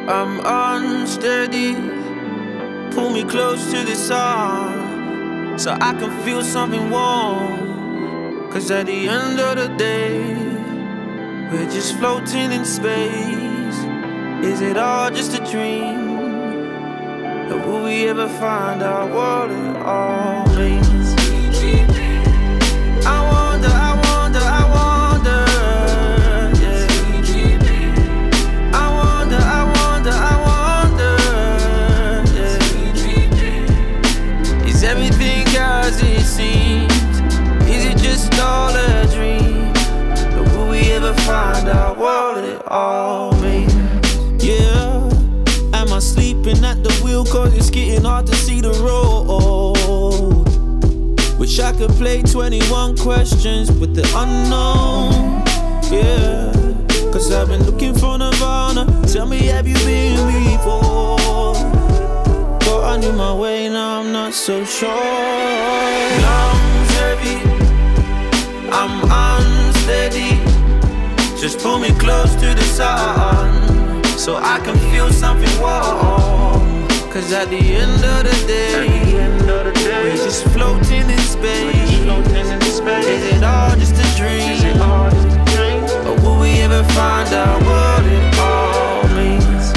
I'm unsteady. Pull me close to the sun so I can feel something warm. 'Cause at the end of the day, we're just floating in space. Is it all just a dream? Or will we ever find out what it all means? I wonder, I wonder, I wonder, yeah. I wonder, I wonder, I wonder, yeah. Is everything as it seems? Is it just all a dream? Or will we ever find out what it all means? Yeah. Am I sleeping at the wheel? 'Cause it's getting hard to see the road. Wish I could play 21 questions with the unknown. Yeah, 'cause I've been looking for Nirvana. Tell me, have you been before? Thought I knew my way, now I'm not so sure. Lungs heavy, I'm unsteady. Just pull me close to the sun so I can feel something warm. 'Cause at the end of the day, we're just floating in space. Is it all just a dream? Or will we ever find out what it all means?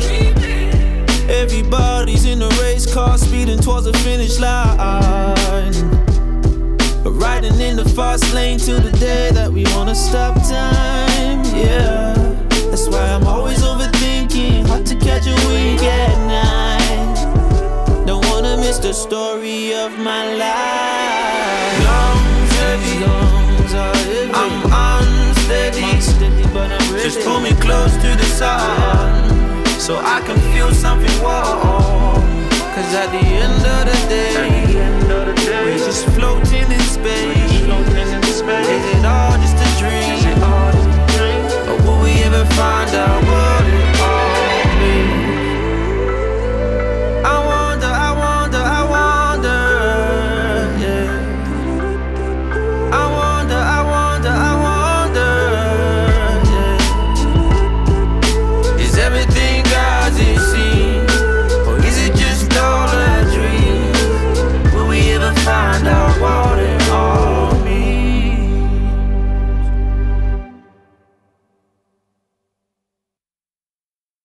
Everybody's in a race car speeding towards the finish line, riding in the fast lane till the day that we wanna stop time. Yeah, that's why I'm always overthinking. Hard to catch a wink at night. Don't wanna miss the story of my life. Lungs heavy, I'm unsteady, but I'm ready. Just pull me close to the sun so I can feel something warm. 'Cause at the end of the day, we're just floating in space.